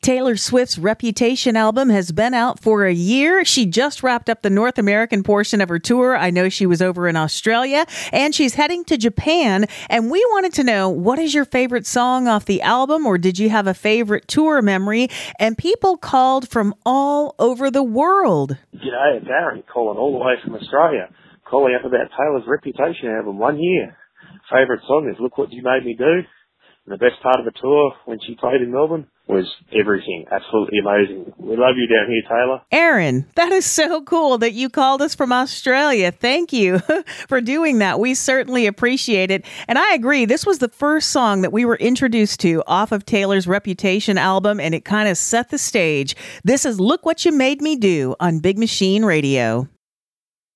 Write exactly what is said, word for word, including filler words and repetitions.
Taylor Swift's Reputation album has been out for a year. She just wrapped up the North American portion of her tour. I know she was over in Australia, and she's heading to Japan. And we wanted to know, what is your favorite song off the album, or did you have a favorite tour memory? And people called from all over the world. G'day, it's Aaron calling all the way from Australia, calling up about Taylor's Reputation album, one year. Favourite song is Look What You Made Me Do. And the best part of the tour, when she played in Melbourne, was everything. Absolutely amazing. We love you down here, Taylor. Aaron, that is so cool that you called us from Australia. Thank you for doing that. We certainly appreciate it. And I agree, this was the first song that we were introduced to off of Taylor's Reputation album, and it kind of set the stage. This is Look What You Made Me Do on Big Machine Radio.